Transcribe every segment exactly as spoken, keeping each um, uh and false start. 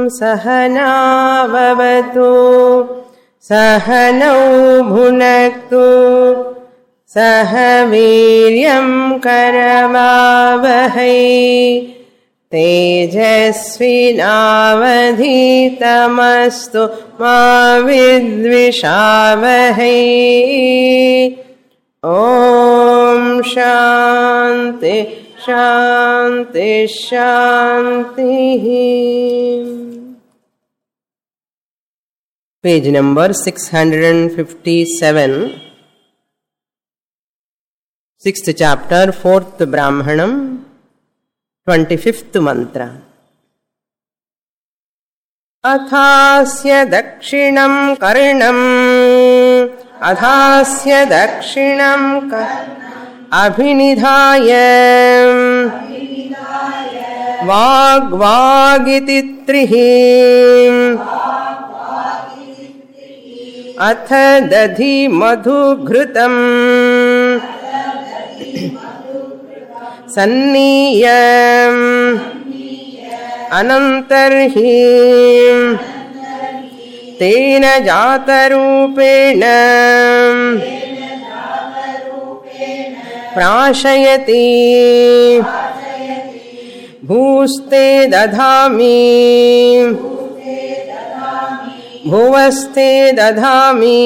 सहना भवतु सहनौ भुनक्तु सह वीर्यं करवावहै तेजस्विनावधीतमस्तु मा विद्विषावहै। ॐ शान्ति शान्ति शान्तिः। Page number six hundred fifty-seven. Sixth chapter, fourth Brahmanam, twenty-fifth mantra. अथास्य दक्षिणं कर्णम् अथास्य दक्षिणं अभिनिधाय वाग्वागिति त्रिः अथ दधि मधुघृतम् सन्नीयम् अनन्तर्हि तेन जातरूपेण प्राशयति भूस्ते दधामि भुवस्ते दधामि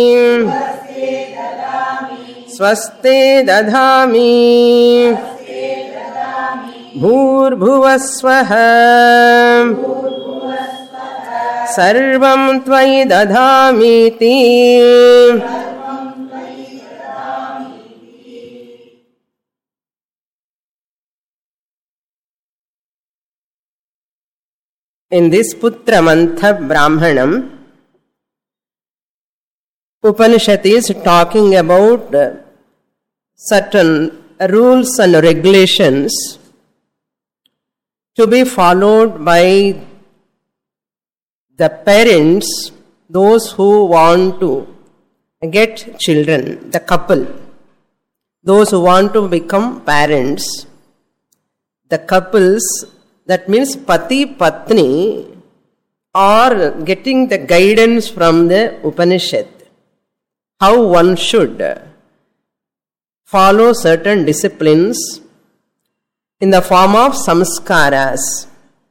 स्वस्ते दधामि भूर्भुवस्वः सर्वं त्वयि दधामीति। In this Putra Mantha Brahmanam, Upanishad is talking about certain rules and regulations to be followed by the parents, those who want to get children, the couple, those who want to become parents, the couples, that means Pati Patni, are getting the guidance from the Upanishad, how one should follow certain disciplines in the form of samskaras.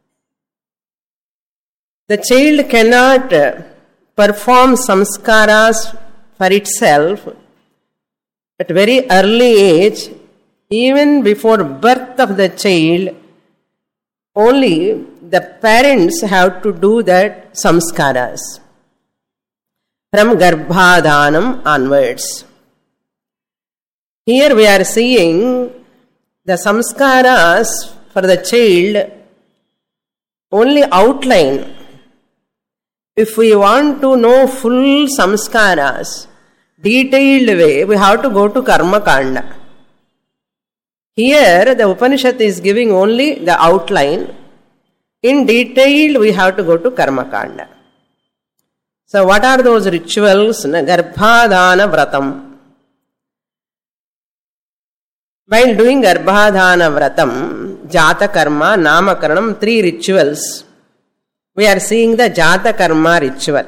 The child cannot perform samskaras for itself at very early age, even before birth of the child. Only the parents have to do that samskaras from Garbhadanam onwards. Here we are seeing the samskaras for the child only outline. If we want to know full samskaras, detailed way, we have to go to Karma Kanda. Here the Upanishad is giving only the outline. In detail we have to go to Karma Kanda. So what are those rituals? Garbhadana Vratam. While doing Garbhadana Vratam, Jata Karma, Namakaranam, three rituals. We are seeing the Jata Karma ritual.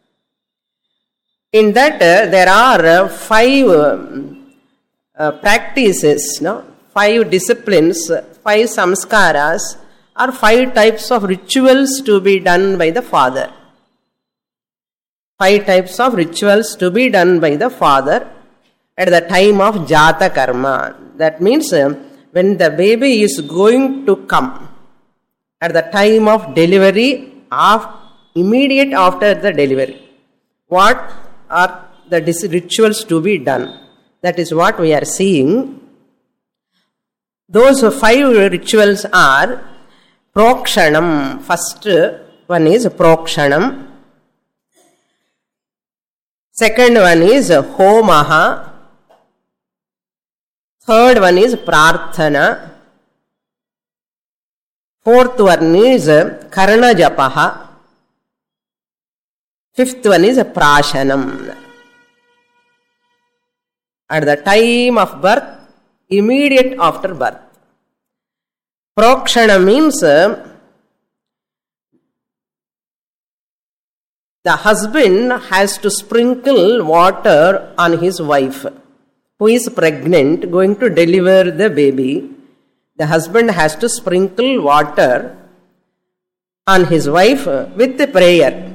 In that uh, there are uh, five uh, uh, practices, no? five disciplines, five samskaras, or five types of rituals to be done by the father. Five types of rituals to be done by the father at the time of Jata Karma. That means uh, when the baby is going to come, at the time of delivery, of immediate after the delivery. What are the rituals to be done? That is what we are seeing. Those five rituals are Prokshanam. First one is Prokshanam. Second one is Homaha. Third one is Prarthana. Fourth one is Karna Japaha. Fifth one is Prashanam. At the time of birth, immediate after birth. Prokshana means the husband has to sprinkle water on his wife who is pregnant, going to deliver the baby. The husband has to sprinkle water on his wife with the prayer,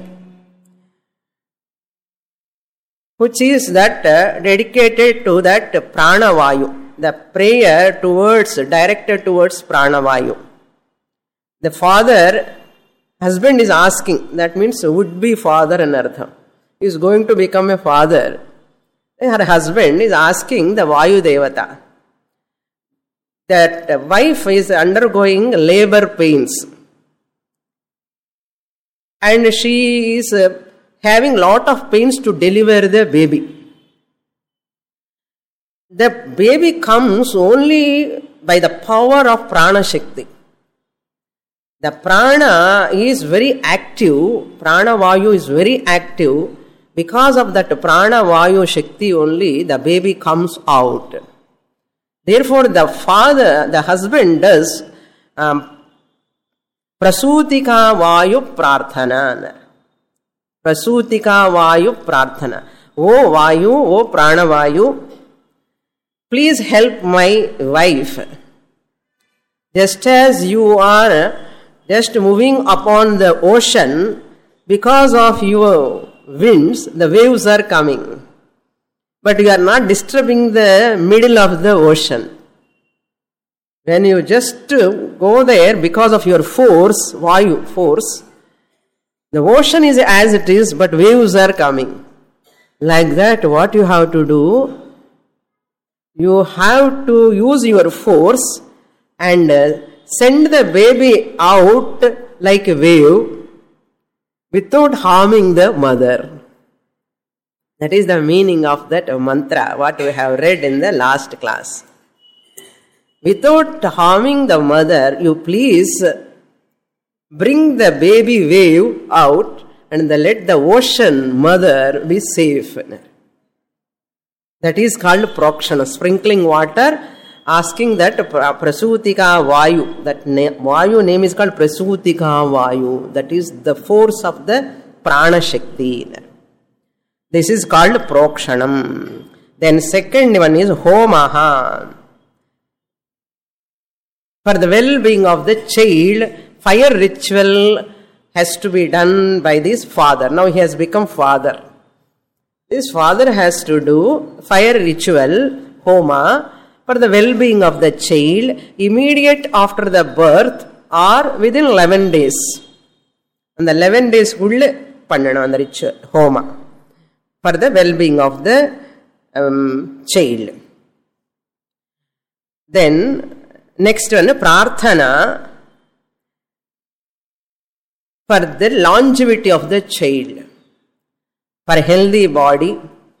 which is that uh, dedicated to that pranavayu, the prayer towards, directed towards pranavayu. The father, husband is asking, that means would be father and artha. He is going to become a father. Her husband is asking the Vayu Devata. That wife is undergoing labor pains. And she is uh, having lot of pains to deliver the baby. The baby comes only by the power of prana shakti. The prana is very active, prana vayu is very active. Because of that prana vayu shakti only, the baby comes out. Therefore, the father, the husband does um, prasutika vayu prarthana. Prasutika vayu prarthana. O vayu, O prana vayu, please help my wife. Just as you are just moving upon the ocean, because of your winds, the waves are coming. But you are not disturbing the middle of the ocean. When you just go there because of your force, vayu, force, the ocean is as it is, but waves are coming. Like that, what you have to do, you have to use your force and send the baby out like a wave without harming the mother. That is the meaning of that mantra, what we have read in the last class. Without harming the mother, you please bring the baby wave out and let the ocean mother be safe. That is called prokshana, sprinkling water, asking that prasutika vayu, that vayu name is called prasutika vayu, that is the force of the prana shakti. This is called prokshanam. Then second one is homaha. For the well-being of the child, fire ritual has to be done by this father. Now he has become father. This father has to do fire ritual, homa, for the well-being of the child, immediate after the birth or within eleven days. And the eleven days kulle pannanum and the ritual, homa, for the well-being of the um, child. Then, next one, prarthana, for the longevity of the child, for healthy body,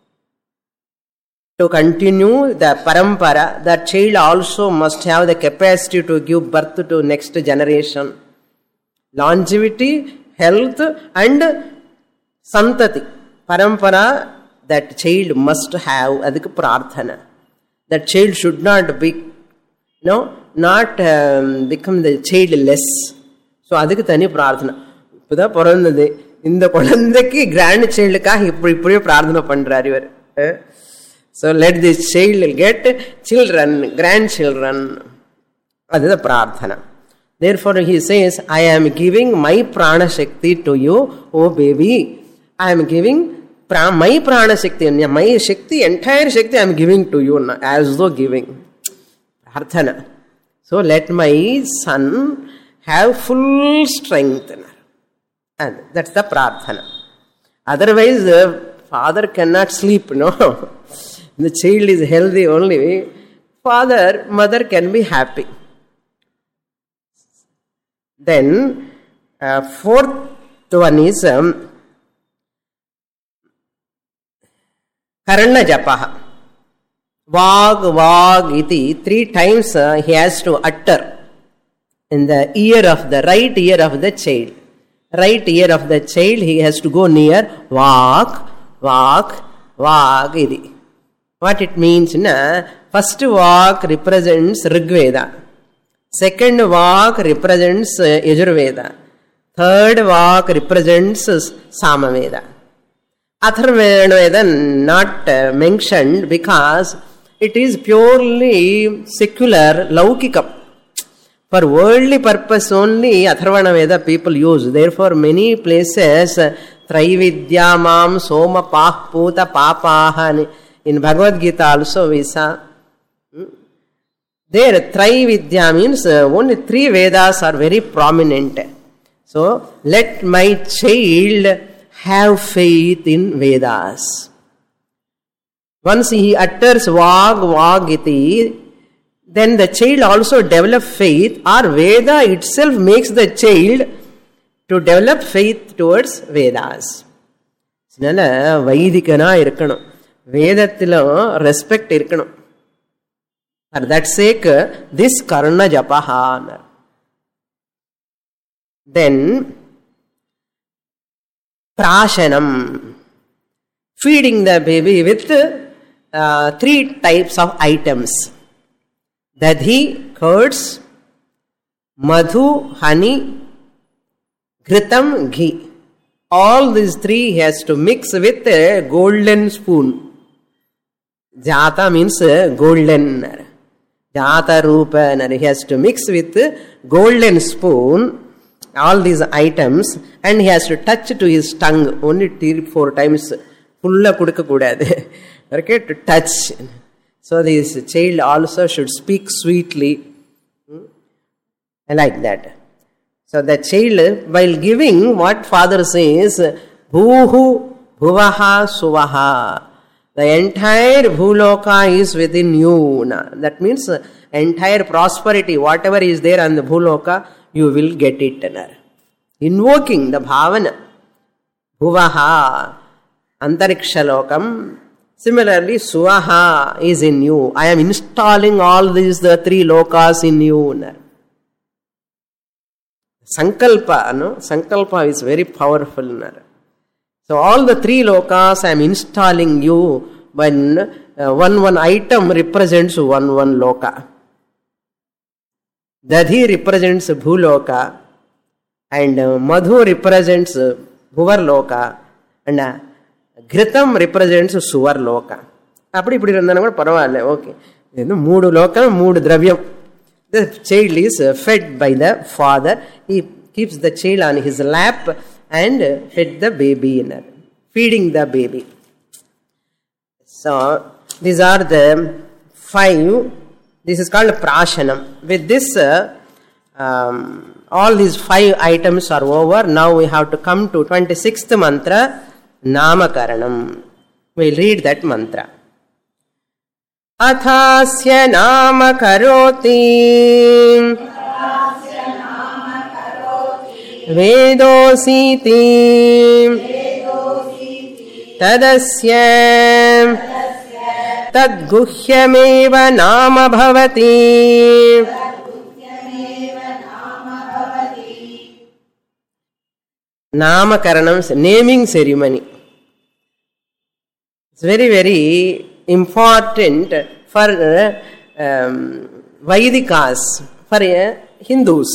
to continue the parampara. The child also must have the capacity to give birth to next generation. Longevity, health and santati. Parampara, that child must have, adhika prarthana. That child should not be, no, not um, become the childless. So adhika thani prarthana. Ipudha porandade, inda kolandaki grandchild-kaga ipdi ipdi prarthana pandrar ivar. So let this child get children, grandchildren. That is the prarthana. Therefore he says, I am giving my prana shakti to you, oh baby. I am giving pra- my prana shakti, my shakti, entire shakti I am giving to you, as though giving. Prarthana. So let my son have full strength. And that's the prarthana. Otherwise the father cannot sleep, no. The child is healthy only, father, mother can be happy. Then, uh, fourth one is um, Karana Japaha. Vag, vag, iti. Three times uh, he has to utter in the ear of the right ear of the child. Right ear of the child, he has to go near vag, vag, vag, iti. What it means, na? First vak represents Rigveda. Second vak represents uh, Yajurveda. Third Vak represents Samaveda. Atharvana Veda not uh, mentioned because it is purely secular, laukikam. For worldly purpose only Atharvana Veda people use. Therefore many places Traividya Mam Soma Pah Puta Papaha in Bhagavad Gita also we saw. There Traividya means uh, only three Vedas are very prominent. So let my child have faith in Vedas. Once he utters Vag Vagiti, then the child also develops faith, or Veda itself makes the child to develop faith towards Vedas. Sinala Vaidikana irkanum. Vedathila respect irkanum. For that sake, this Karna Japaha. Then Prashanam, feeding the baby with uh, three types of items. Dadhi, curds, madhu, honey, ghritam, ghee. All these three he has to mix with a golden spoon. Jata means golden. Jata rupa. He has to mix with golden spoon all these items, and he has to touch to his tongue only three, four times. Fulla kudukka kudadu. Okay, to touch. So this child also should speak sweetly. Like that. So the child, while giving, what father says, Bhuhu Bhuvaha Suvaha. The entire Bhuloka is within you. That means entire prosperity, whatever is there on the Bhuloka, you will get it. Invoking the Bhavana. Bhuvaha Antarikshalokamam. Similarly, Suvaha is in you. I am installing all these the three lokas in you. Sankalpa, no? Sankalpa is very powerful. So all the three lokas I am installing you when uh, one one item represents one one loka. Dadhi represents Bhuloka and uh, Madhu represents uh, Bhuvar Loka and uh, Ghritam represents Suvar Loka. Appadi ipdi irundana kuda paravailla. Okay. Then moodu loka, moodu dravyam. The child is uh, fed by the father. He keeps the child on his lap and uh, fed the baby, in feeding the baby. So these are the five. This is called Prashanam. With this, uh, um, all these five items are over. Now we have to come to twenty-sixth mantra, Namakaranam. We'll read that mantra. Athasya Namakaroti Vedositi Tadasya Tadguhyameva Nama Bhavati. Namakaranam, naming ceremony. It's very, very important for um, Vaidikas, for uh, Hindus.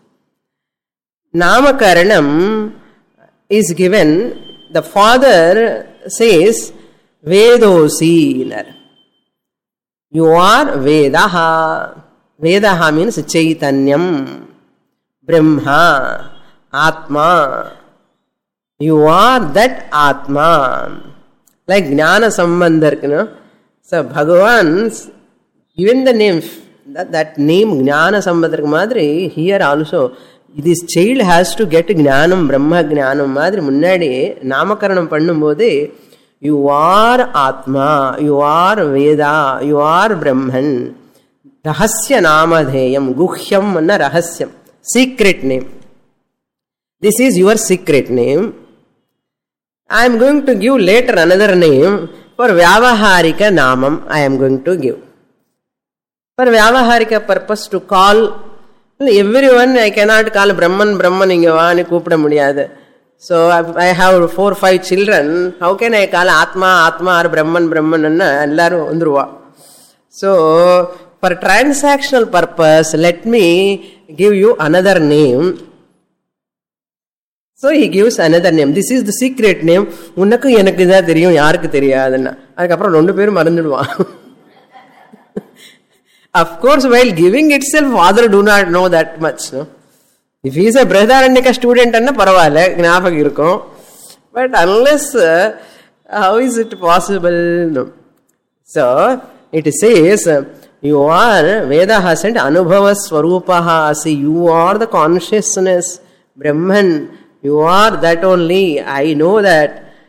Namakaranam is given, the father says, Vedosi. You are Vedaha. Vedaha means Chaitanyam, Brahma, Atma. You are that Atma. Like Jnana Sambandhar, you know. So Bhagavan, even the name, that, that name Jnana Sambandhar Madri, here also, this child has to get Jnanam, Brahma Jnanam Madri, Munnadi, Namakaranam Pannum, you are Atma, you are Veda, you are Brahman. Rahasya Namadheyam, Guhyam Anna Rahasyam, secret name. This is your secret name. I am going to give later another name for Vyavaharika Namam. I am going to give. For Vyavaharika purpose to call everyone, I cannot call Brahman, Brahman, Ingavani, Kupda Mudiyada. So I have four or five children. How can I call Atma, Atma or Brahman, Brahman? So for transactional purpose, let me give you another name. So he gives another name. This is the secret name. உனக்கு எனக்கு தான் தெரியும், யாருக்கு தெரியாதுன்னா. அதுக்கப்புறம் ரெண்டு பேரும் மறந்துடுவான். Of course, while giving itself, father do not know that much. No? If he is a Brihadaranyaka student, anna paravaile, gnapakam irukum. But unless, uh, how is it possible? No. So, it says, you are, Veda has said, Anubhava Swarupaha asi. You are the consciousness, Brahman. You are that only. I know that.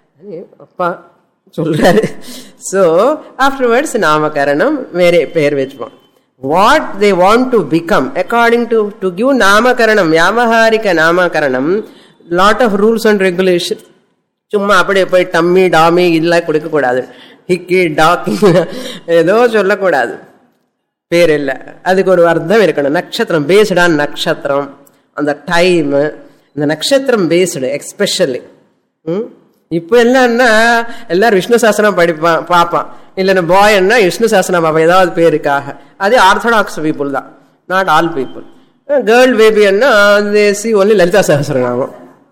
So, afterwards, Namakaranam, mere per vechpom. What they want to become, according to, to give Namakaranam, Vyavaharika Namakaranam, lot of rules and regulations. சும்மா அப்படியே போய் dummy Tommy இதெல்லாம் கொடுக்கக்கூடாது. ஹிக்கி talkie ஏதோ சொல்லக்கூடாது. பேர் இல்லை, அதுக்கு ஒரு அர்த்தம் இருக்கணும். நட்சத்திரம் பேஸ்டான் நட்சத்திரம், அந்த டைம், இந்த நட்சத்திரம் பேஸ்டு எக்ஸ்பெஷலி. இப்போ என்னன்னா எல்லாரும் விஷ்ணு சாஸ்திரம் படிப்பான் பார்ப்பான், இல்லைன்னா பாய்ன்னா விஷ்ணு சாஸ்திரம் பார்ப்பான் ஏதாவது பேருக்காக. அதே ஆர்த்தடாக்ஸ் பீப்புள் தான், நாட் ஆல் பீப்புள். கேர்ள் பேபின்னா சி ஒன்லி லலிதா சஹஸ்ரநாமம்.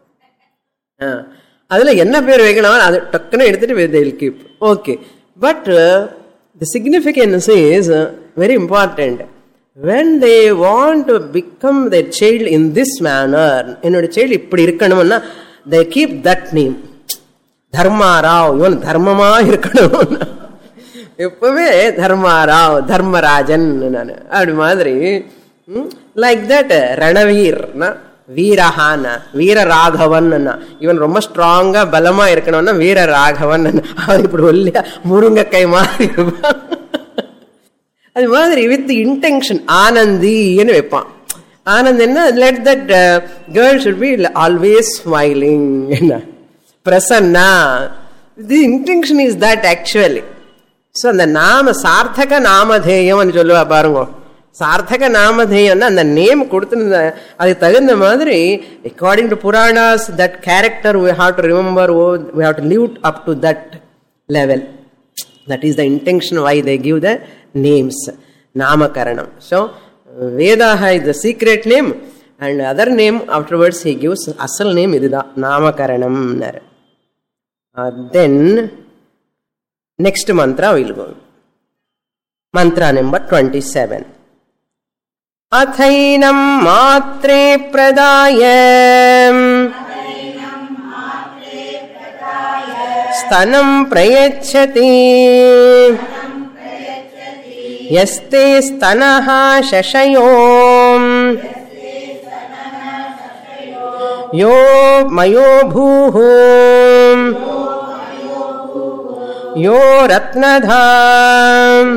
அதுல என்ன பேர் வைக்கணும் அது டக்குன்னு எடுத்துட்டு they will keep. Okay, but uh, the significance is uh, very important. When they want to become their child in this manner, என்னோட child இப்படி இருக்கணும்னா they keep that name. தர்மாராவ், இவன் தர்மமா இருக்கணும். எப்பவுமே தர்மாராவ், தர்மராஜன் அப்படி மாதிரி. லைக் தட் ரணவீர் வீரஹான வீர ராகவன், இவன் ரொம்ப ஸ்ட்ராங்கா பலமா இருக்கணும்னா வீர ராகவன். அவர் இப்படி ஒல்லியா முருங்கக்கை மாதிரி இருப்பான். அது மாதிரி வித் இன்டென்ஷன் ஆனந்தின்னு வைப்பான். ஆனந்த் என்ன, let that girl should be always smiling, என்ன Prasanna. The intention is that actually. So அந்த நாம சார்த்தக நாமதேயம் சொல்லுவா பாருங்க. சார்த்தக நாமதேயம்னா அந்த நேம் கொடுத்து அதுக்கு தகுந்த மாதிரி according to Puranas that character we have to remember, we have to live up to that level. That is the intention why they give the names, namakaranam. So Vedaha is the secret name and other name afterwards he gives asal name idudha namakaranam. Uh, then next mantra will go. Mantra number twenty-seven. अथैनं मात्रे प्रदाय स्तनं प्रयच्छति यस्ते स्तनः शशयो यो मयो भूः यो रत्नधाम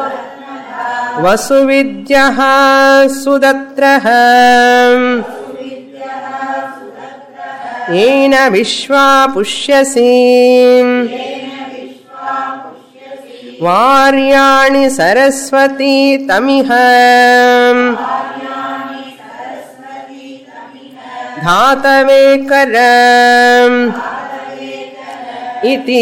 वसुविद्यः सुदत्रः येन विश्वा पुष्यसि वार्याणि सरस्वती तमिह धातवे करम् इति.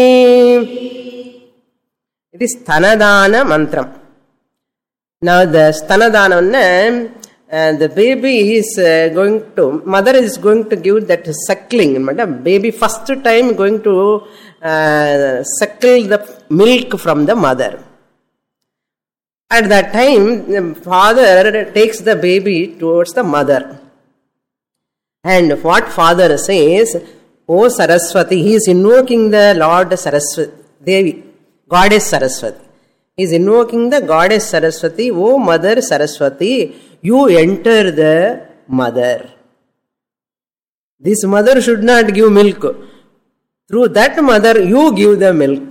इति स्तनदान मन्त्रम्. Now the stanadana, uh, the baby is uh, going to, mother is going to give that suckling. Baby first time going to uh, suckle the milk from the mother. At that time, the father takes the baby towards the mother. And what father says, O Saraswati, he is invoking the Lord Saraswati, Devi, Goddess Saraswati. He is invoking the Goddess Saraswati. O Mother Saraswati, you enter the mother. This mother should not give milk. Through that mother, you give the milk.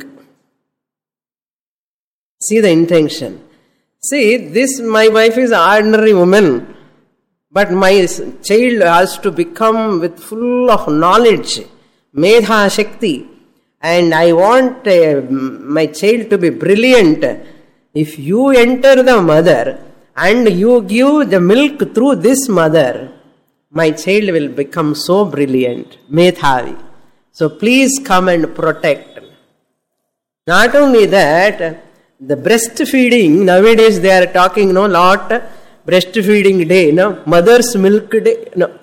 See the intention. See, this, my wife is an ordinary woman, but my child has to become with full of knowledge, medha shakti. And I want uh, my child to be brilliant. If you enter the mother and you give the milk through this mother, my child will become so brilliant. Medhavi. So please come and protect. Not only that, the breastfeeding, nowadays they are talking no lot, breastfeeding day, no, mother's milk day, no.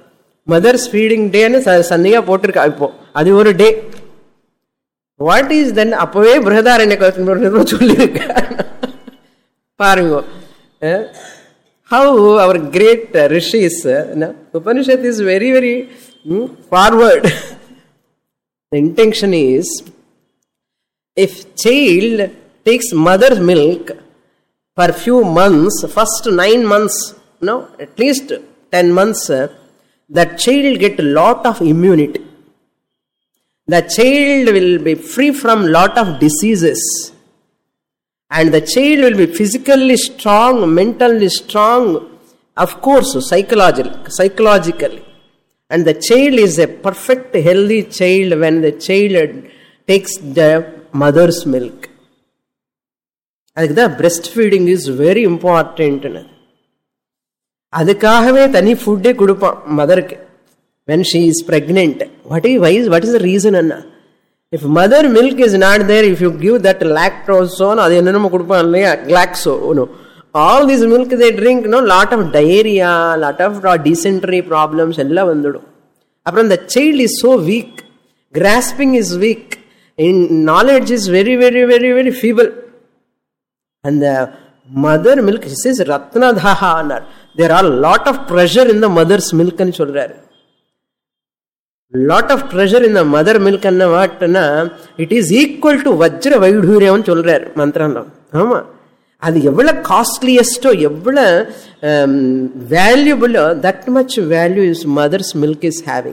Mother's feeding டேன்னு சன்னியா போட்டிருக்கா. இப்போ அது ஒரு டே. What is then? அப்பவே பிருஹதாரண்யக சொல்லியிருக்க பாருங்க. How our great uh, rishis, uh, no? Upanishad is very, very mm, forward. The intention is, if child takes mother's milk for few months, first nine months, no, at least ten months, uh, that child get a lot of immunity. The child will be free from lot of diseases. And the child will be physically strong, mentally strong, of course, psychologically. psychologically. And the child is a perfect, healthy child when the child takes the mother's milk. அதுக்கு தான் breastfeeding is very important. அதுக்காகவே தனி ஃபுட்டே கொடுப்பான் மதருக்கு when she is pregnant. What is, why is, what is the reason? Anna? If mother milk is not there, if you give that lactose, அது என்னென்னமோ கொடுப்பான் இல்லையா, glaxo, no. All this milk they drink, no, lot of diarrhea, lot of dysentery problems எல்லாம் வந்துடும். அப்புறம் the child is so weak, grasping is weak, in knowledge is very, very, very, very feeble. And the mother milk, he says, ratnadhaha, there are lot of treasure in the mother's milk ன்னு சொல்றாரு. Lot of treasure in the mother milk and what na, it is equal to vajra vaidhuryam சொல்றார் மந்திரம்ல. ஆமா, அது எவ்வளவு காஸ்ட்லியஸ்டோ, எவ்வளவு வேல்யூபிளோ, that much value is mother's milk is having.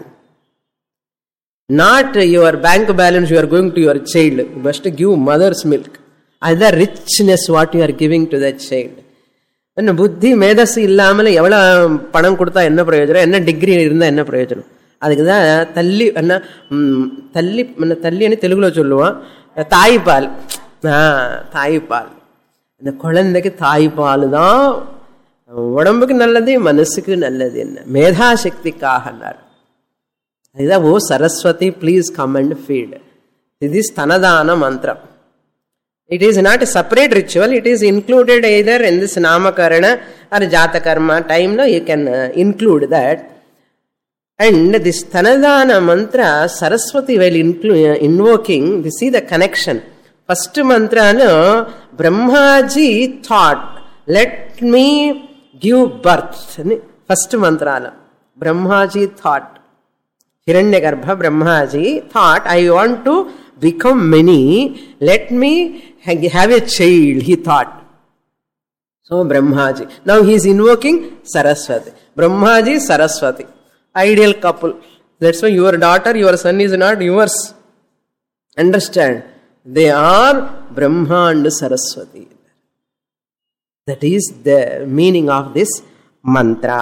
Not your bank balance you are going to your child, you must give mother's milk. Other richness what you are giving to that child. என்ன புத்தி மேதஸ் இல்லாமல் எவ்வளவு பணம் கொடுத்தா என்ன பிரயோஜனம், என்ன degree இருந்தா என்ன பிரயோஜனம்? அதுக்குதான் தள்ளி என்ன தள்ளி தள்ளின்னு தெலுங்குல சொல்லுவான், தாய்ப்பால். தாய்ப்பால், இந்த குழந்தைக்கு தாய்ப்பால் தான் உடம்புக்கு நல்லது, மனசுக்கு நல்லது. என்ன மேதாசக்திக்காக. அதுதான் O Saraswati please come and feed. இது ஸ்தனதான மந்திரம். It is not a separate ritual, it is included either in this Namakarana or Jata Karma time. No, you can uh, include that. And this Tanadana mantra, Saraswati while inclu- invoking, we see the connection. First mantra, no, Brahmaji thought, let me give birth. First mantra, no, Brahmaji thought. Hiranyagarbha Brahmaji thought, I want to become many, let me have a child, he thought. So Brahmaji, now he is invoking Saraswati. Brahmaji, Saraswati, ideal couple. That's why your daughter, your son is not yours. Understand? They are Brahma and Saraswati. That is the meaning of this mantra.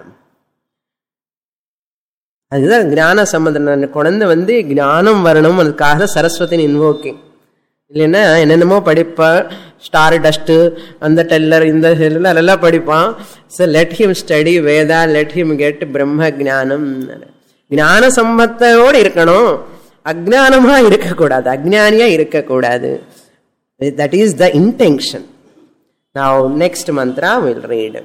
அதுதான் ஞான சம்பந்தம். குழந்தை வந்து ஞானம் வரணும், அதுக்காக சரஸ்வதியின் invoking. இல்லைன்னா என்னென்னமோ படிப்பான், ஸ்டார் டஸ்ட், அந்த டெல்லர், இந்த டெல்லர் அதெல்லாம் படிப்பான். So let him study Veda, let him get பிரம்ம ஜானம். ஞான சம்பத்தோடு இருக்கணும், அஜ்ஞானமா இருக்கக்கூடாது, அஜ்ஞானியா இருக்கக்கூடாது. That is the intention. Now next mantra will read.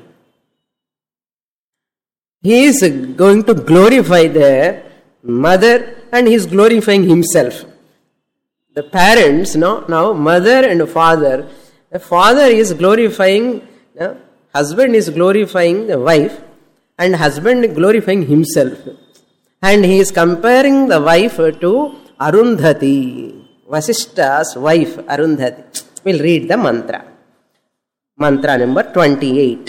He is going to glorify the mother and he is glorifying himself. The parents, no, now mother and father. The father is glorifying, no, husband is glorifying the wife, and husband glorifying himself. And he is comparing the wife to Arundhati, Vasishta's wife Arundhati. We'll read the mantra. Mantra number twenty-eight.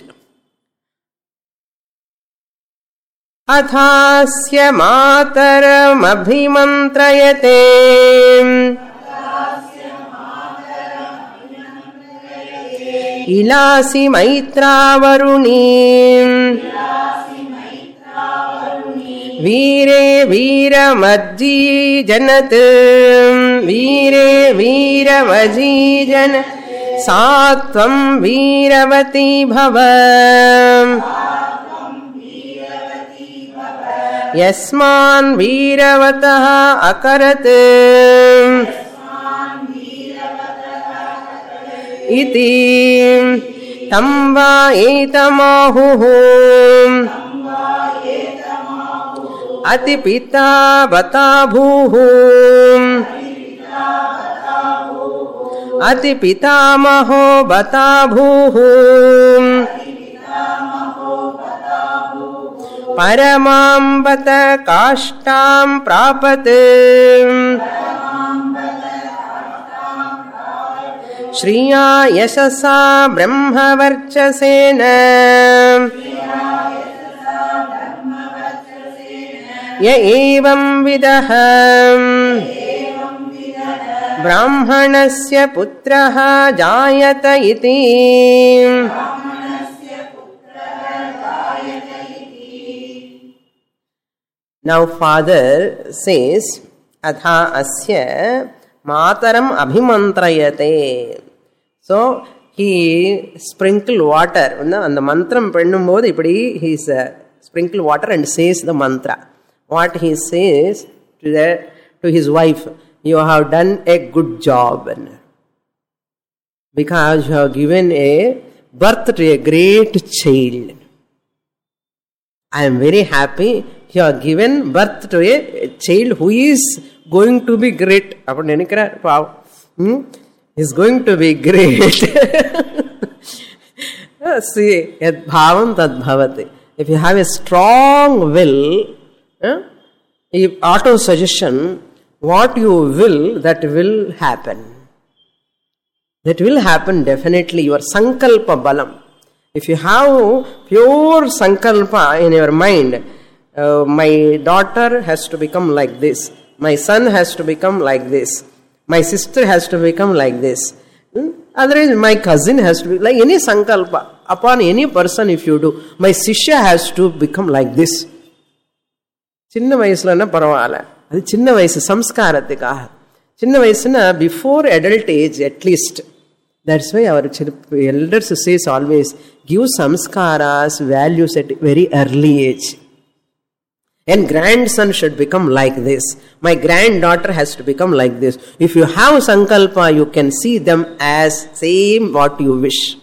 अथास्य मातरमभिमन्त्रयते इलासि मैत्रावरुणीं वीरे वीरमज्जीजनत् वीरे वीरमजीजन सा त्वं वीरवती भव यस्मान् वीरवतः अकरत् इति तं वा एतमाहुः ati pita bata bhuhu ati pitamaho bata bhuhu paramam bata kashtam prapate Shriya yasasa brahma varchasena ya evam vidaham brahmanasya putraha jayata iti. Now father says, Atha asya mataram abhimantrayate. So he sprinkled water. And the mantram pennumbodhu ipdi he sprinkle water and says the mantra. What he says to the to his wife, you have done a good job because you have given a birth to a great child. I am very happy you have given birth to a child who is going to be great. Hmm? Is going to be great. See, yad bhavam tad bhavati. If you have a strong will, eh, if auto suggestion, what you will, that will happen. That will happen definitely. Your sankalpa balam. If you have pure sankalpa in your mind, uh, my daughter has to become like this. My son has to become like this. My sister has to become like this. Hmm? Otherwise, my cousin has to be like any sankalpa. Upon any person, if you do, my sishya has to become like this. Chinna vayasula paravala. Adi chinna vayasu samskarathikaga. Chinna vayasuna before adult age at least. That's why our elders says always, give samskaras, values at very early age. And grandson should become like this. My granddaughter has to become like this. If you have sankalpa, you can see them as same what you wish.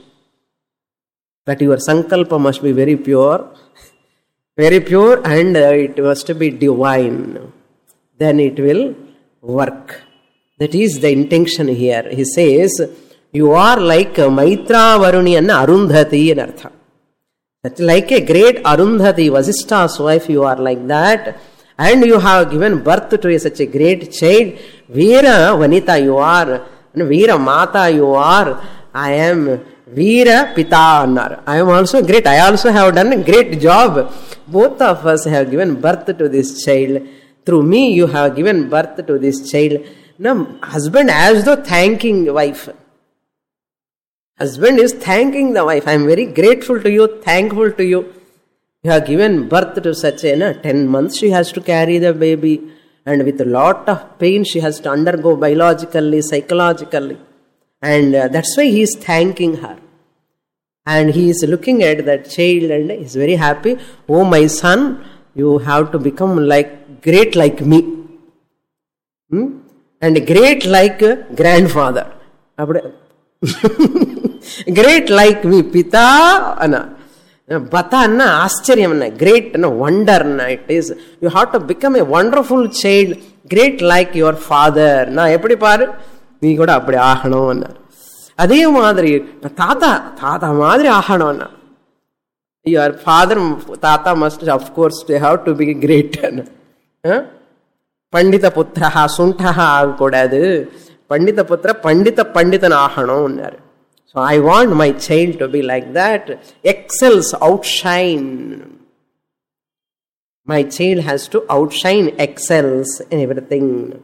But your sankalpa must be very pure. Very pure and uh, it must be divine. Then it will work. That is the intention here. He says, you are like Maitra Varuni and Arundhati in Artha. That's like a great Arundhati, Vasishta's wife, you are like that. And you have given birth to a, such a great child. Veera Vanita you are. Veera Mata you are. I am Veera Pita Annar. I am also great. I also have done a great job. Both of us have given birth to this child. Through me you have given birth to this child. Now husband as though thanking wife. Husband is thanking the wife. I am very grateful to you, thankful to you. You have given birth to such a, na, ten months she has to carry the baby. And with a lot of pain she has to undergo biologically, psychologically. And uh, that's why he is thanking her. And he is looking at that child and he is very happy. Oh my son, you have to become like great like me. Hmm? And great like a grandfather. Great like me, Pita, Anna. Bata Anna, Ascharya Anna, great Anna, wonder Anna. It is, you have to become a wonderful child, great like your father. Na, eppadi paru? Nee kuda appadi aagano Anna. Adhe madri, Tata, Tata madri aagano Anna. Your father, Tata must, of course, they have to be great Anna. Huh? Pandita putraha, suntaha agkodadu. Pandita putra, Pandita Panditana ahano. So I want my child to be like that, excels, outshine. My child has to outshine, excels in everything.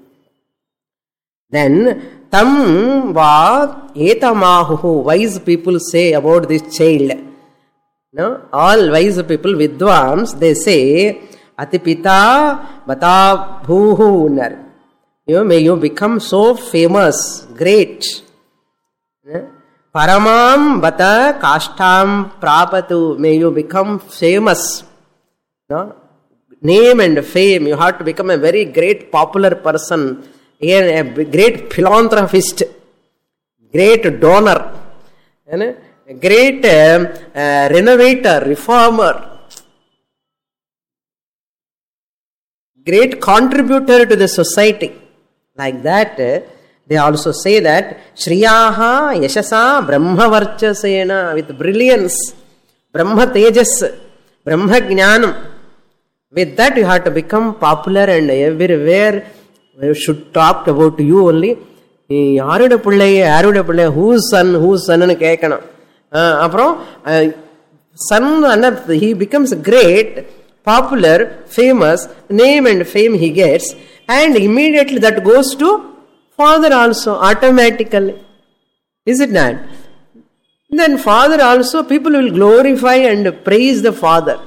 Then, tam va etamahu, wise people say about this child. No? All wise people, vidwans, they say, atipita bata bhuhu. You may you become so famous, great. Paramam bata kashtam prapatu. May you become famous. No? Name and fame. You have to become a very great popular person. A great philanthropist. Great donor. A great uh, uh, renovator, reformer. great contributor to the society. Like that, they also say that Shriyaha Yashasa Brahma Varchasena, with brilliance, Brahma Tejas, Brahma Jnanam. With that you have to become popular and everywhere you should talk about you only. Yaruda Pullai, Yaruda Pullai, whose son, whose son and Kekana. Apro, son, he becomes great, popular, famous, name and fame he gets, and immediately that goes to father also, automatically. Is it not? Then father also, people will glorify and praise the father.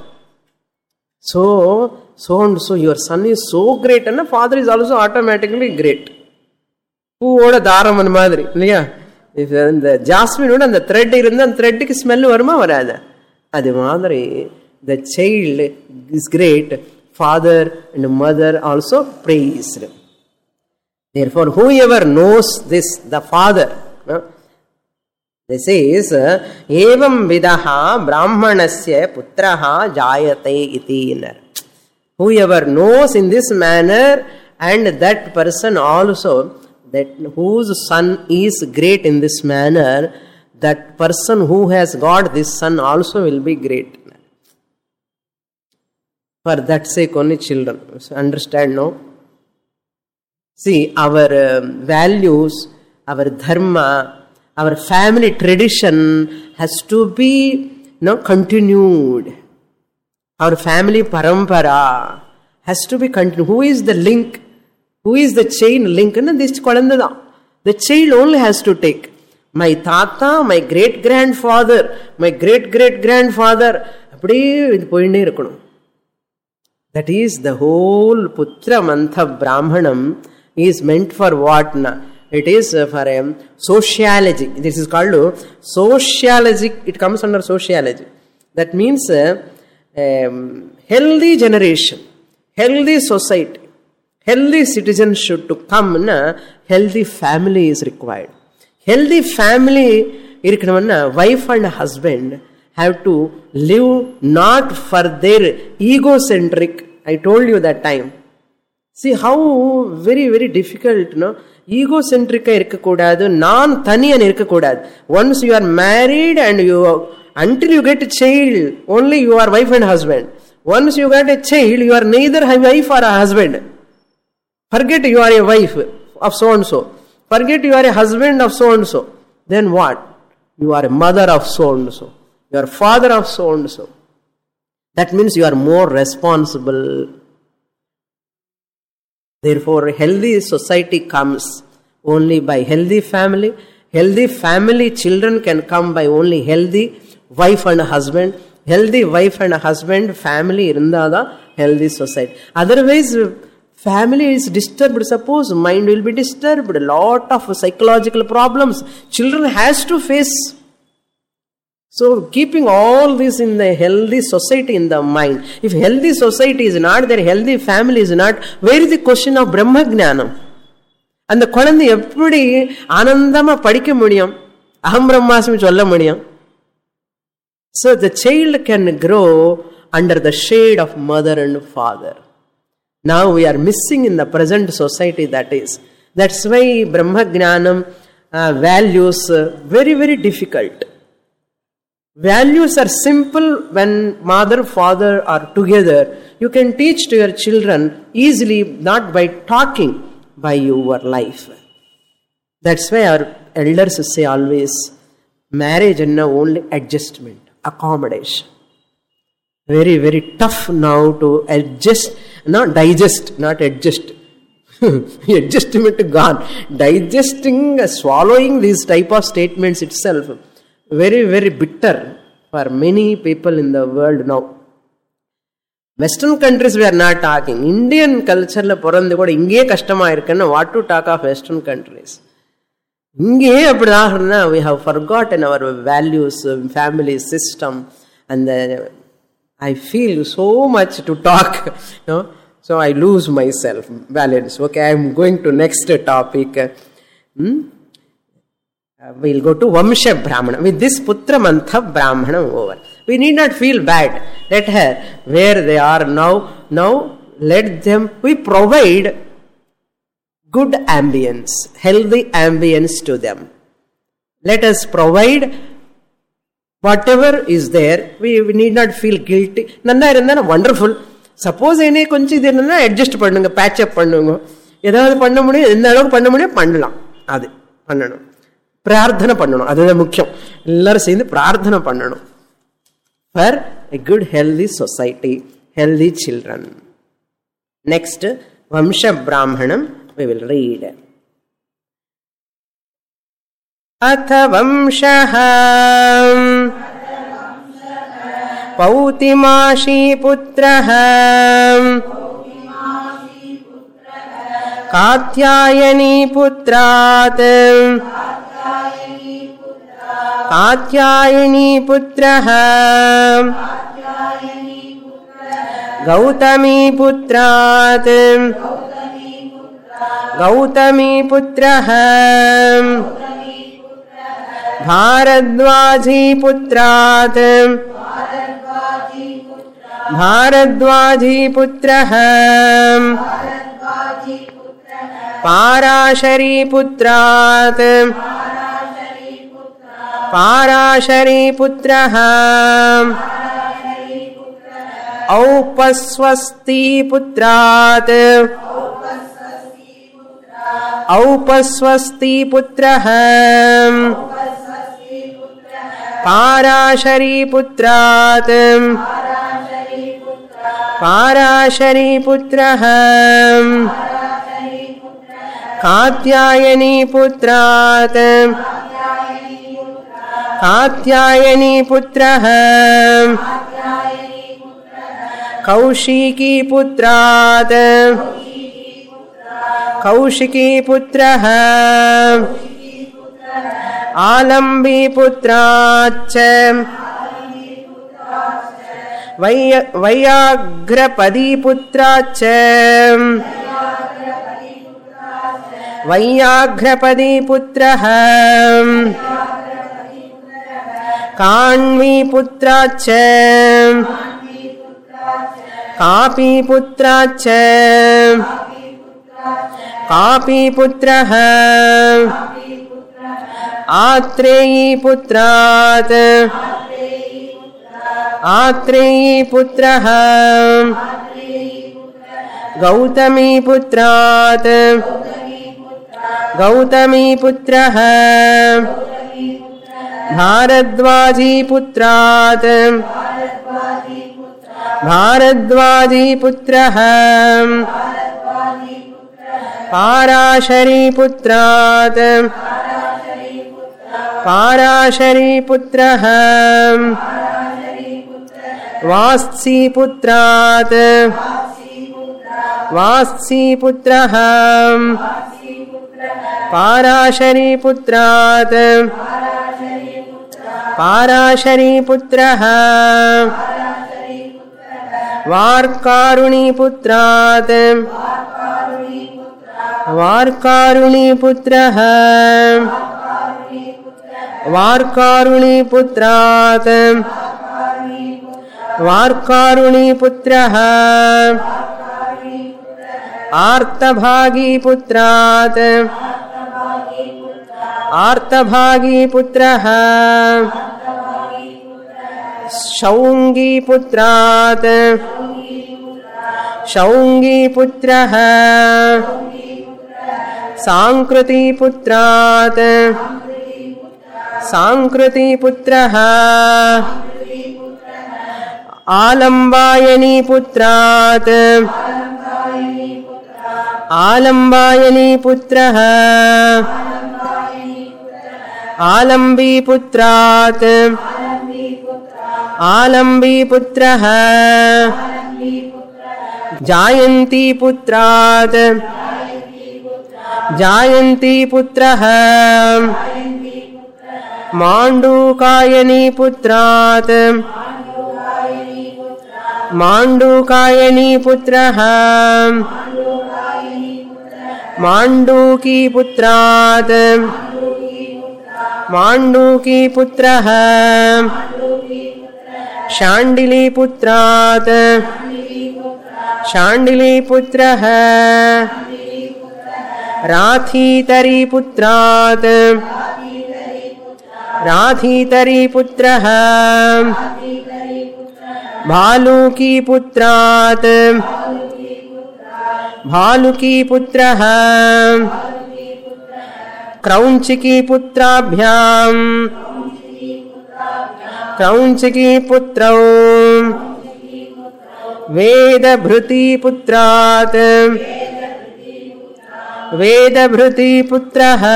So, so and so, your son is so great, and the father is also automatically great. Who would a Dharaman Madri? If the jasmine and the thread is the thread smell or mother. Adi Madri, the child is great, father and mother also praised. Therefore, whoever knows this, the father, this is evam vidaha brahmanasya putraha jayate iti. Whoever knows in this manner, and that person also, that whose son is great in this manner, that person who has got this son also will be great. For that sake only children. So understand, no? See, our uh, values, our dharma, our family tradition has to be, you know, continued. Our family parampara has to be continued. Who is the link? Who is the chain link? And this the child only has to take. My tata, my great grandfather, my great great grandfather. That is the whole Putra Mantha Brahmanam is meant for what? Na? It is for a sociology. This is called sociology. It comes under sociology. That means uh, um, healthy generation, healthy society, healthy citizens should to come. Na, healthy family is required. Healthy family, wife and husband have to live not for their egocentric. I told you that time. See how very, very difficult, no? Egocentric irukkodadu, non thaniyan irukkodadu. Once you are married and you, until you get a child, only you are wife and husband. Once you get a child, you are neither a wife or a husband. Forget you are a wife of so and so. Forget you are a husband of so and so. Then what? You are a mother of so and so. You are father of so and so. That means you are more responsible. Therefore, healthy society comes only by healthy family. Healthy family, children can come by only healthy wife and husband. Healthy wife and husband, family, irundada, healthy society. Otherwise, family is disturbed. Suppose mind will be disturbed. A lot of psychological problems children has to face. So, keeping all this in the healthy society in the mind. If healthy society is not there, healthy family is not, where is the question of Brahma Jnanam? And the Kolandi eppadi Anandama padikka mudiyum? Aham Brahmasmi solla mudiyum? So, the child can grow under the shade of mother and father. Now, we are missing in the present society, that is. That's why Brahma Jnanam uh, values uh, very, very difficult. Values are simple when mother, father are together. You can teach to your children easily, not by talking, by your life. That's why our elders say always, marriage is only adjustment, accommodation. Very, very tough now to adjust, not digest, not adjust. Adjustment gone. Digesting, swallowing these type of statements itself. Very, very bitter for many people in the world now. Western countries we are not talking. Indian culture la porandi kuda inge kashtamma irukana, what to talk of Western countries. Inge appadana we have forgotten our values, family system, and the, I feel so much to talk, you know, so I lose myself balance. Okay, I am going to next topic. Hmm? Uh, we'll go to Vamsha Brahmana. With this Putra Mantha Brahmana over. We need not feel bad. Let her, where they are now, now let them, we provide good ambience, healthy ambience to them. Let us provide whatever is there. We, we need not feel guilty. Nanda irundana wonderful. Suppose ene konchi idenna adjust pannunga, patch up pannunga. Edavadhu panna mudiyum, endha alavukku panna mudiyum pannalam. Adu pannanum. Prarthana pannanum. Adhu mukyam. Ellaru seindi prarthana pannanum. For a good healthy society, healthy children. Next, Vamsha Brahmanam we will read. Atha Vamshaha Pautimashi Putraha Katyayani Putrat Katyayani Putraha Gautami Putrat Gautami Putraha Bharadwaji Putrat Bharadwaji Putraha Parashari Putrat Parashari Putraha Aupaswasti Putrat Aupaswasti Putraha Parashari Putrat Parashari Putraha Katyayani Putrat Katyayani Putraha Kaushiki Putrat Kaushiki Putraha Alambi Putrat Vayagrapadi Putrat Vayagrapadi Putraha Kanvi Putrat Kapi Putrat Kapi Putraha Atreyi Putrat Atreyi Putraha Gautami Putrat Gautami Putraha Bharadwaji Putrat Bharadwaji Putraha Parashari Putrat Parashari Putraha Vastsi Putrat Vastsi Putraha Parashari Putrat Parashari Putraha Varkaruni Putrat Varkaruni Putraha Varkaruni Putrat Varkaruni Putraha Artabhagi Putrat Artabhagi Putraha Shaungi Putrat Shaungi Putraha Sankruti Putrat Sankruti Putraha Alambayani Putrat Alambayani Putraha Alambi Putrat Alambi Putraha Jayanti Putrat Jayanti Putraha Mandukayani Putrat Mandukayani Putraha Manduki Putrat Manduki Putraha Shandili Putrat शाण्डिलीपुत्रः राथीतरीपुत्रात् राथीतरीपुत्रः भालुकीपुत्रात् भालुकीपुत्रः क्रौञ्चिकीपुत्राभ्यां क्रौञ्चिकीपुत्रौ वेदभृतीपुत्रात् वेदभृतीपुत्रः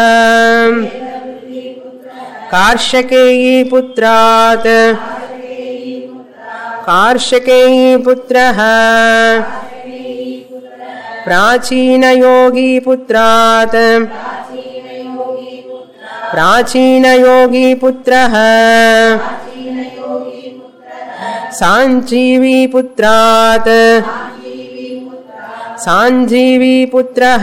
कार्ष्यकेयीपुत्रात् कार्ष्यकेयीपुत्रः प्राचीनयोगीपुत्रात् प्राचीनयोगीपुत्रः साञ्जीवीपुत्रात् साञ्जीवीपुत्रः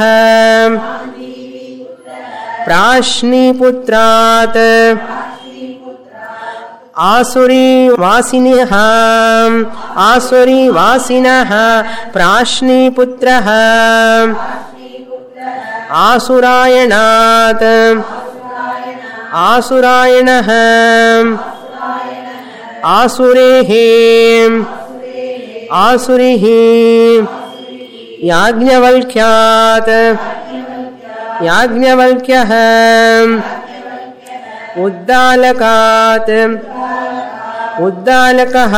प्राश्नीपुत्रात् आसुरीवासिनः आसुरीवासिनः प्राश्नीपुत्रः आसुरायणात् आसुरायणः आसुरेः आसुरिः याज्ञवल्क्यात् याज्ञवल्क्यः उद्दालकात् उद्दालकः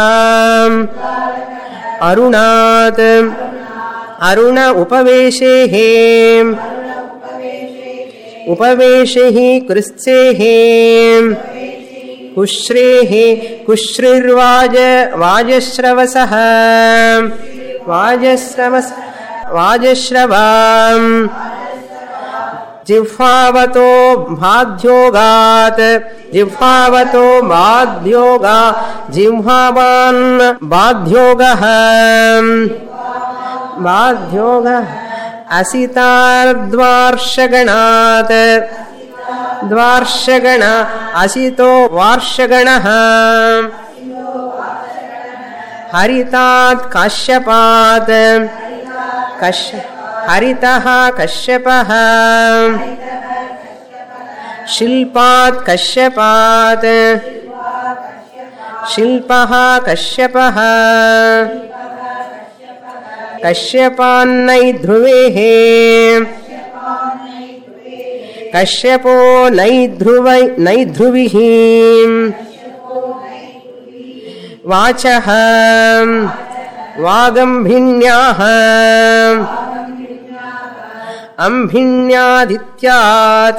अरुणात् Arun उपवेशेः उपवेशेः कृत्सेः कुश्रेः कुश्रिर्वाज वाजश्रवसः Vajashravas वाजश्रवाम् जिह्वावतो बाध्योगात् जिह्वावतो बाध्योगा जिह्वावान् बाध्योगः बाध्योगः असितार्द्वार्षगणात् द्वार्षगण असितो वार्षगणः हरितात् काश्यपात् कश्य हरितः कश्यपः शिल्पात् कश्यपात् शिल्पः कश्यपः कश्यपान्नैध्रुवेः कश्यपो नैध्रुवै नैध्रुविः वाचः वागम्भिन्याः अंभिन्यादित्यात्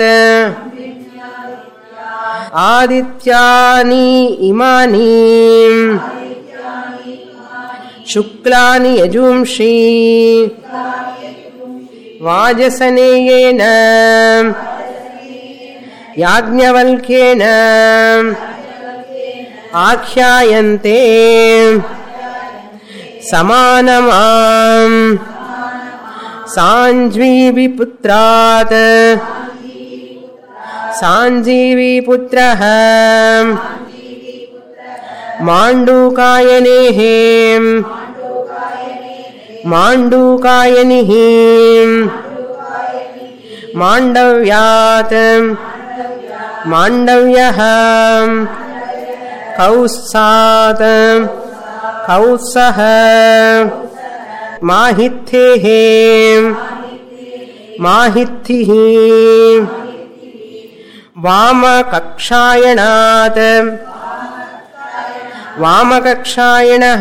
आदित्यानि इमानि शुक्लानि यजुंषि वाजसनेयेन याज्ञवल्क्येन आख्यायन्ते समानमाम् साञ्जीविपुत्रात् साञ्जीविपुत्रः माण्डूकायनेः माण्डूकायनिः माण्डव्यात् माण्डव्यः कौत्सात् कौत्सः माहित्येः माहित्यः वामकक्षायणात् वामकक्षायणः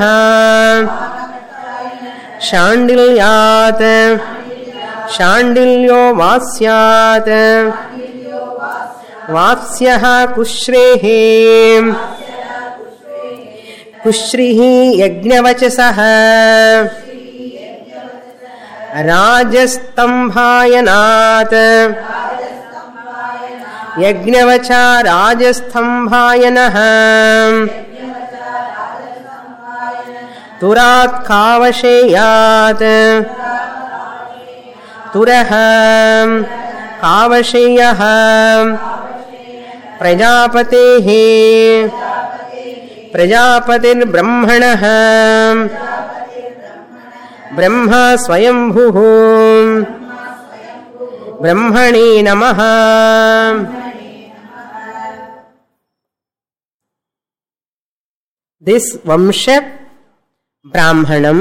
शाण्डिल्यात् शाण्डिल्यो वास्यात् वात्स्यः कुश्रेः कुश्रिः यज्ञवचसः राजस्तंभायनात् यज्ञवचा राजस्तंभायनः तुरात् कावशेयात् तुरः कावशेयः प्रजापतेः प्रजापतिर्ब्रह्मणः Brahma Swayambhuhu Brahmani Namaha. This Vamsha Brahmanam,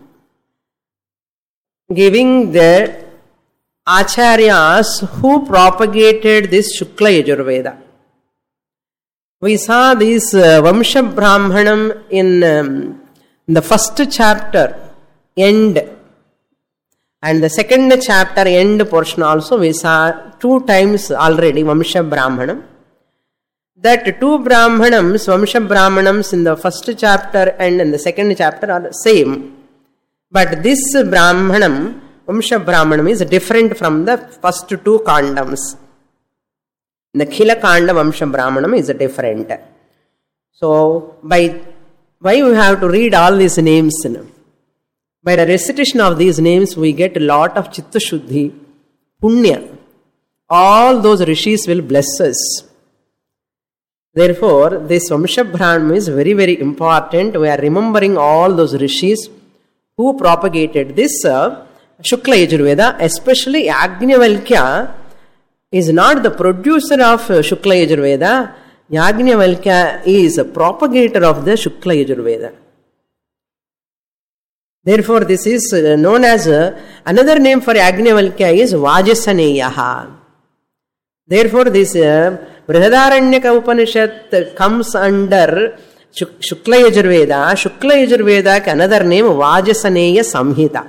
giving the Acharyas who propagated this Shukla Yajurveda. We saw this uh, Vamsha Brahmanam in, um, in the first chapter, end. And the second chapter, end portion also, we saw two times already Vamsha Brahmanam. That two Brahmanams, Vamsha Brahmanams in the first chapter and in the second chapter are the same. But this Brahmanam, Vamsha Brahmanam, is different from the first two Kandams. The Khila Kanda Vamsha Brahmanam is different. So, by why we have to read all these names? By the recitation of these names, we get a lot of Chitta Shuddhi, Punya. All those rishis will bless us. Therefore, this Vamsha Brahmanam is very, very important. We are remembering all those rishis who propagated this uh, Shukla Yajurveda, especially Yajnavalkya is not the producer of Shukla Yajurveda. Yajnavalkya is a propagator of the Shukla Yajurveda. Therefore, this is known as uh, another name for Yajnavalkya is Vajasaneyaha. Therefore, this uh, Brihadaranyaka Upanishad comes under Shukla Yajurveda. Shukla Yajurveda another name Vajasaneya Samhita.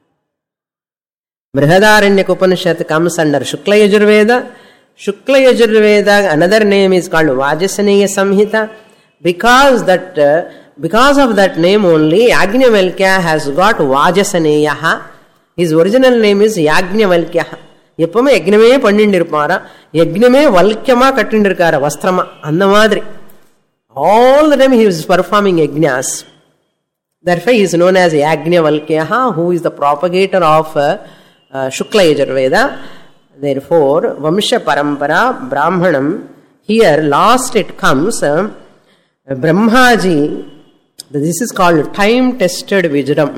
Brihadaranyaka Upanishad comes under Shukla Yajurveda. Shukla Yajurveda, another name is called Vajasaneya Samhita. Because that, uh, because of that name only, Yajnavalkya has got Vajasaneyaha. His original name is Yajnavalkya. எப்பவுமே யஜ்ஞமே பண்ணிட்டு இருப்பாரா, யஜ்ஞமே வல்க்கியமா கட்டிட்டு இருக்காரு வஸ்திரமா, அந்த மாதிரி all the time he is performing yajnas. Therefore he is known as Yajnavalkya, who is the propagator of uh, uh, Shukla Yajurveda. Therefore Vamsha Parampara Brahmanam, here last it comes uh, Brahmaji. This is called time tested wisdom.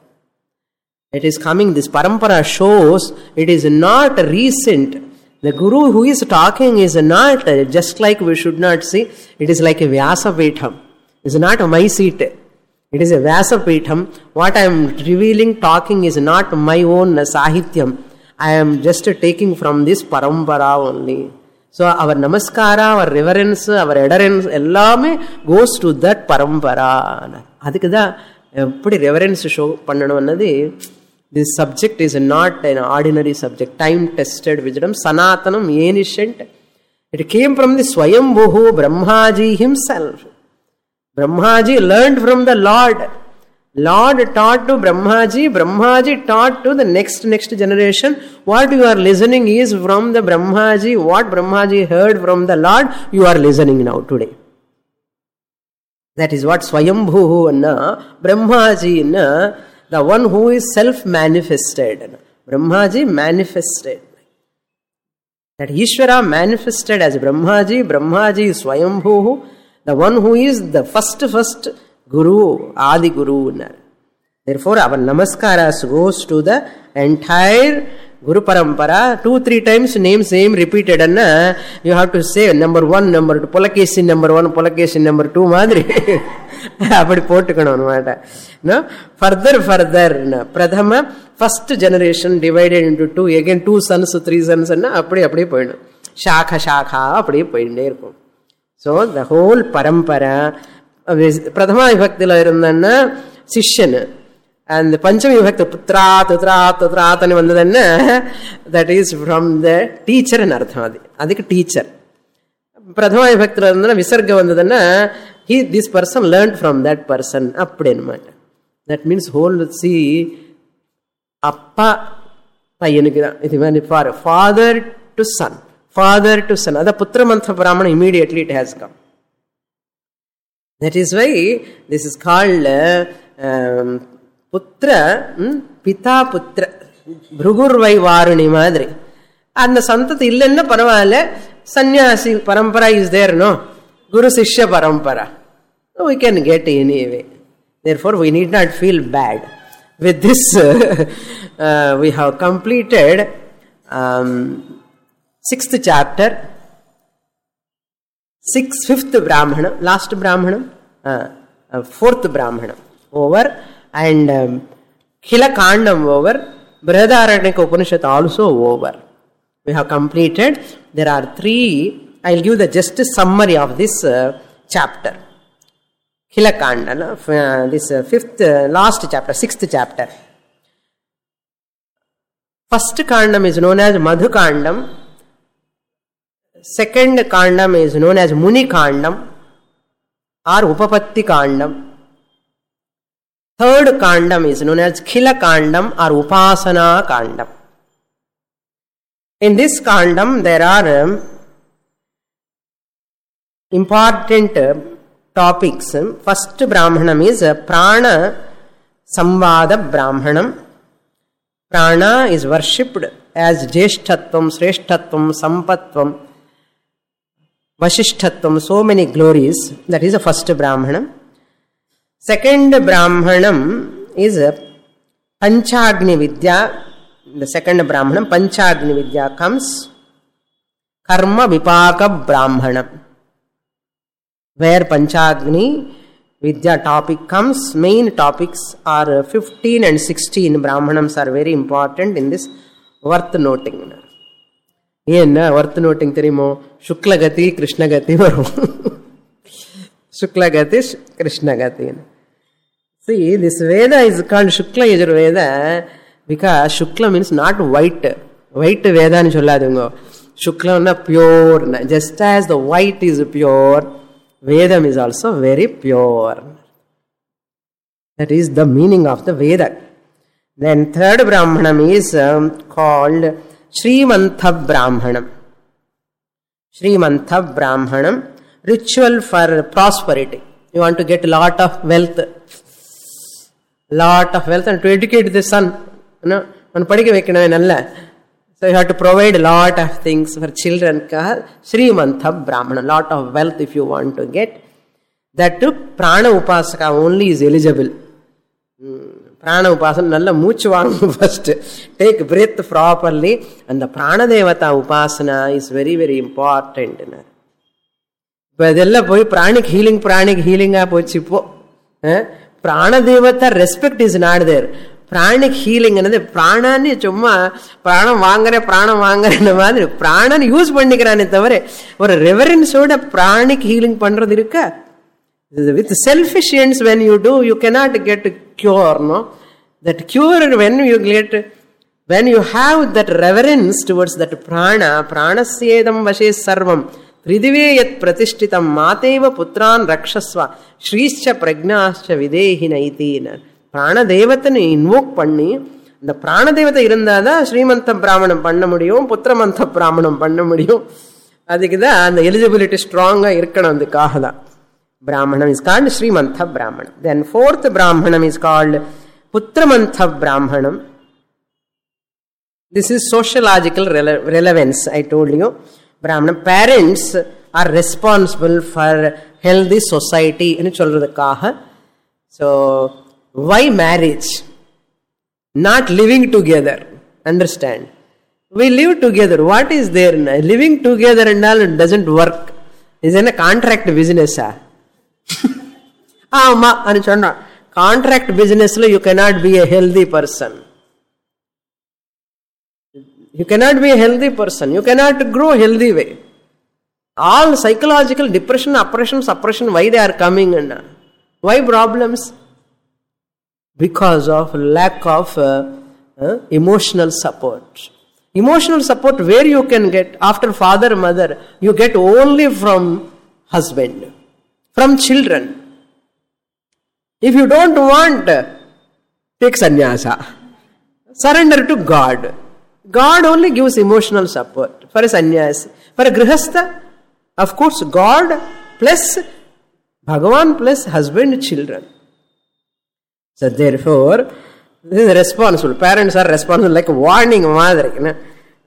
It is coming, this parampara shows it is not recent. The Guru who is talking is not just like we should not see, it is like a Vyasapitham. It is not my seat. It is a Vyasapitham. What I am revealing, talking is not my own Sahityam. I am just taking from this parampara only. So our namaskara, our reverence, our adherence, ellame goes to that parampara. Adikada, put reverence show pannanu. This subject is not an ordinary subject, time-tested wisdom, Sanatanam, ancient. It came from the Swayambhuhu, Brahmaji himself. Brahmaji learned from the Lord. Lord taught to Brahmaji, Brahmaji taught to the next, next generation. What you are listening is from the Brahmaji, what Brahmaji heard from the Lord, you are listening now today. That is what Swayambhuhu na, Brahmaji na, the one who is self-manifested. Brahmaji manifested. That Ishvara manifested as Brahmaji. Brahmaji is Swayambhuhu, the one who is the first, first Guru, Adi Guru. Therefore, our namaskaras goes to the entire Guru Parampara. Two, three times name same repeated. And you have to say number one, number two, Pulakesi number one, Pulakesi number two, Madri. Further, further, Pradhama, first generation divided into two, again two sons, three sons, and Shakha, Shakha, so the whole Parampara, Pradhama Vibhaktila irundana, Sishyan, and the Panchami Vibhakti, Putra, Tutra, Tutra, that is from the teacher and Arthadi, Adik teacher. Pradhama Vibhaktila irundana, Visarga vandadana, he, this person learned from that person. That means whole, see, Appa Payanukira, father to son. Father to son. That Putra Mantra Brahmana, immediately it has come. That is why this is called uh, um, Putra, hmm? Pita Putra, Bhrugurvai Varuni Madri. And the Santati illenna paravale, Sannyasi Parampara is there, no? Guru Sishya Parampara. So we can get anyway. Therefore, we need not feel bad. with this, uh, uh, we have completed um, sixth chapter, sixth, fifth Brahmana, last Brahmana, uh, uh, fourth Brahmana over, and um, Khila Kandam over, Brihadaranyaka Upanishad also over. We have completed. There are three. I'll give the just summary of this uh, chapter. Khila Kanda, uh, this uh, fifth, uh, last chapter, sixth chapter. First Kandam is known as Madhu Kandam. Second Kandam is known as Muni Kandam or Upapatti Kandam. Third Kandam is known as Khila Kandam or Upasana Kandam. In this Kandam, there are um, important uh, topics. First Brahmanam is uh, Prana Samvada Brahmanam. Prana is worshipped as Jeshtatvam, Sreshtatvam, Sampatvam, Vasishthatvam, so many glories. That is the first Brahmanam. Second Brahmanam is uh, Panchagni Vidya. The second Brahmanam, Panchagni Vidya, comes Karma Vipaka Brahmanam, where Panchagni Vidya topic comes. Main topics are fifteen and sixteen Brahmanams are very important in this, worth noting. Yenna worth noting therimo Shukla Gati, Krishna Gati varum. Shukla Gati, Krishna Gati. See, this Veda is called Shukla Yajurveda because Shukla means not white. White Veda ni solladungo. Shukla na pure. Just as the white is pure, Vedam is also very pure. That is the meaning of the Veda. Then third Brahmanam is um, called Srimantha Brahmanam. Srimantha Brahmanam, ritual for prosperity. You want to get a lot of wealth. Lot of wealth and to educate the son. You know, so you have to provide a lot of things for children. Srimantha Brahmana, lot of wealth if you want to get. That too, Prana Upasaka only is eligible. Prana Upasana, nalla moochu vaangu first. Take breath properly. And the Prana Devata Upasana is very, very important. But idella poi pranic healing, pranic healing ah pochi po. Prana Devata respect is not there. Pranic healing another prana ni chumma prana vaangare prana vaangare na madri prana ni use pannikrane thavare or reverence oda pranic healing pandradhu irukka. With selfish ends when you do, you cannot get cure, no? That cure when you get, when you have that reverence towards that prana, pranasyedam vashe sarvam tridive yat pratishthitam mateva putran rakshasva shrischa pragnascha videhina itina. Prana Devatani invoke panni, the Prana Devata irundada Srimantha Brahmanam panna mudiyum, Putramantha Brahmanam panna mudiyum. Adikida and the eligibility stronger irkana the kahada. Brahmanam is called Srimantha Brahmanam. Then fourth Brahmanam is called Putramantha Brahmanam. This is sociological rele- relevance, I told you. Brahmanam parents are responsible for healthy society. So why marriage? Not living together. Understand? We live together. What is there? Living together and all doesn't work. It's in a contract business. Contract business, you cannot be a healthy person. You cannot be a healthy person. You cannot grow healthy way. All psychological depression, oppression, suppression, why they are coming? And why problems? Because of lack of uh, uh, emotional support. Emotional support where you can get after father, mother, you get only from husband, from children. If you don't want, take sannyasa. Surrender to God. God only gives emotional support for a sannyasi. For a grihastha, of course, God plus Bhagavan plus husband, children. So therefore, this is responsible. Parents are responsible, like warning madri.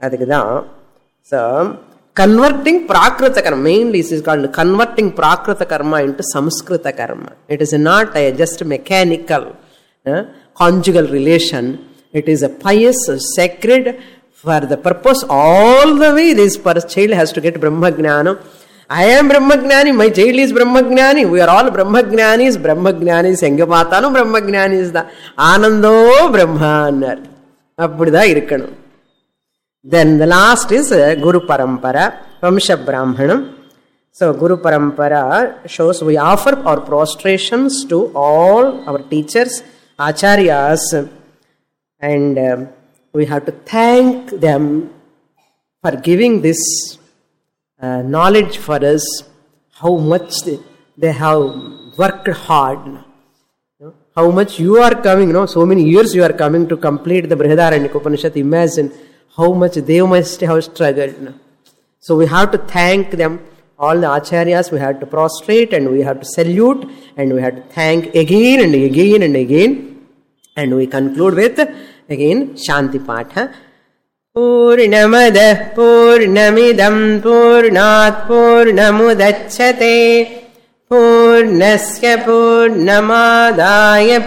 So, converting prakrita karma, mainly this is called converting prakrita karma into samskrita karma. It is not a just mechanical, uh, conjugal relation. It is a pious, sacred, for the purpose all the way this child has to get Brahmagnana. I am Brahmagnani, my child is Brahmagnani, we are all Brahmagnanis, Brahmagnanis, Engamatanu Brahmagnanis, the Anando Brahmanar. Appudida irukkanum. Then the last is uh, Guru Parampara, Vamsha Brahmanam. So Guru Parampara shows we offer our prostrations to all our teachers, acharyas, and uh, we have to thank them for giving this uh, knowledge for us, how much they, they have worked hard. You know, how much you are coming, you know, so many years you are coming to complete the Brihadaranyaka Upanishad. Imagine how much they must have struggled. You know. So we have to thank them, all the acharyas, we have to prostrate and we have to salute and we have to thank again and again and again. And we conclude with, again, Shanti Patha. Purnamada Purnamidam Purnat Purnamudachyate Purnasya Purnamadaya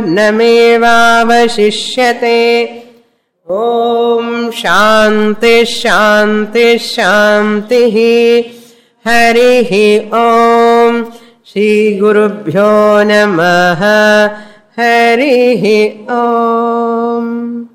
Purnamevavashishyate. Om Shanti Shanti Shanti Harihi Om Shri Gurubhyo Namaha Harihi Om.